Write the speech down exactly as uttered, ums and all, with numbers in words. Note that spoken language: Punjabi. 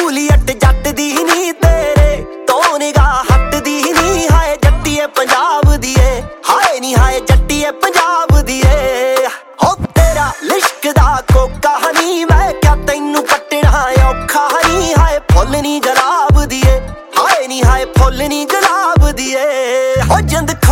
ਜੂਲੀਅਟ ਜੱਟ ਦੀ ਨੀ ਤੇਰੇ ਤੋਂ ਨਿਗਾਹ ਹੱਟਦੀ ਨੀ ਹਾਏ ਜੱਟੀਏ ਪੰਜਾਬ ਦੀ ਏ ਹਾਏ ਨੀ ਹਾਏ ਜੱਟੀਏ ਪੰਜਾਬ ਦੀ ਏ ਹੋ ਤੇਰਾ ਲਿਸ਼ਕ ਦਾ ਕੋਕਾ ਹਨੀ ਮੈਂ ਕਿਆ ਤੈਨੂੰ ਪੱਟਣਾ ਔਖਾ ਹਨੀ ਹਾਏ ਫੁੱਲ ਨੀ ਗੁਲਾਬ ਦੀ ਏ ਹਾਏ ਨੀ ਹਾਏ ਫੁੱਲ ਨੀ ਗੁਲਾਬ ਦੀ ਏ ਹੋ ਜਿੰਦ